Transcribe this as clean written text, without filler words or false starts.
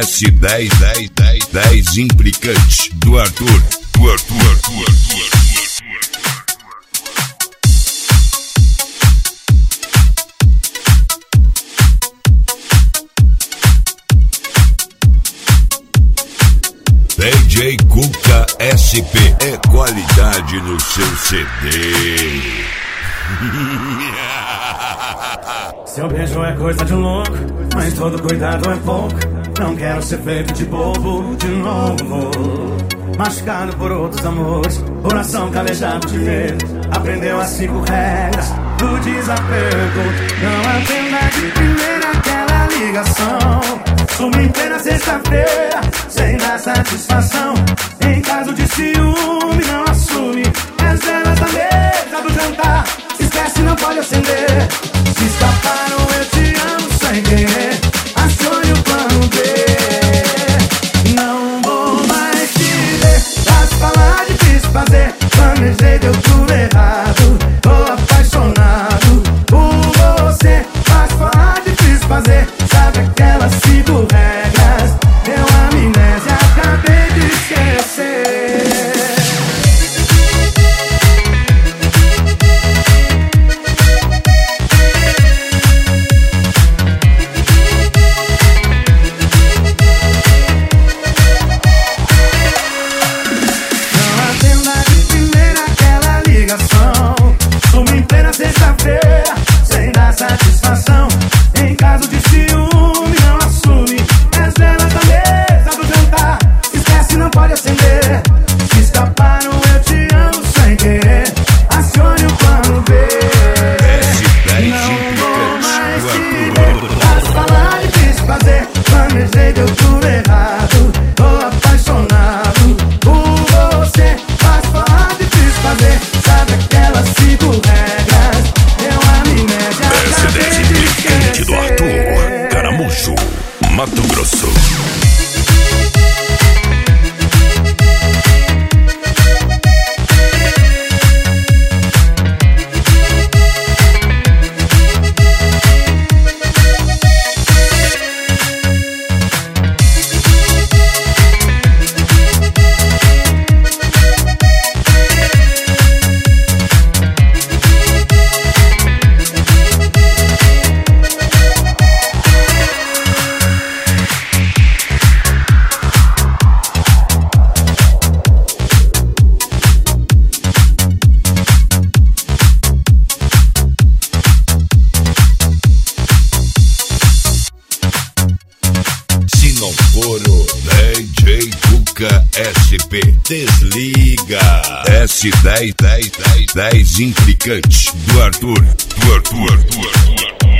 S10 implicante do Arthur. DJ Cuca SP é qualidade no seu CD. Seu beijo é coisa de louco, mas todo cuidado é pouco. Não quero ser feito de bobo de novo. Machucado por outros amores, coração calejado de medo. Aprendeu as 5 regras do desapego. Não atenda de primeira aquela ligação. Suma em plena sexta-feira, sem dar satisfação. Em caso de ciúme, não assume. As velas da mesa do jantar, se esquece, não pode acender. Se escaparam, eu te amo sem querer. Acione o plano B. Não vou mais te ver. Fácil falar, difícil fazer. Planejei, deu tudo errado. Tô apaixonado por você. Fácil falar, difícil fazer. Sabe aquelas 5 regras? Deu amnésia, acabei de esquecer. Sexta-feira, sem dar satisfação. Em caso de ciúme, não assume. As velas da mesa do jantar, esquece, não pode acender. Se escaparam, eu te amo sem querer. Acione o plano B. Não vou mais te ver. Fácil falar, difícil fazer. Planejei, deu tudo errado. Tô apaixonado por você. Fácil falar, difícil fazer. Sabe aquelas 5 regras? S10 implicante do Arthur, Caramujo, Mato Grosso. DJ Cuca SP, desliga. S10 implicante do Arthur.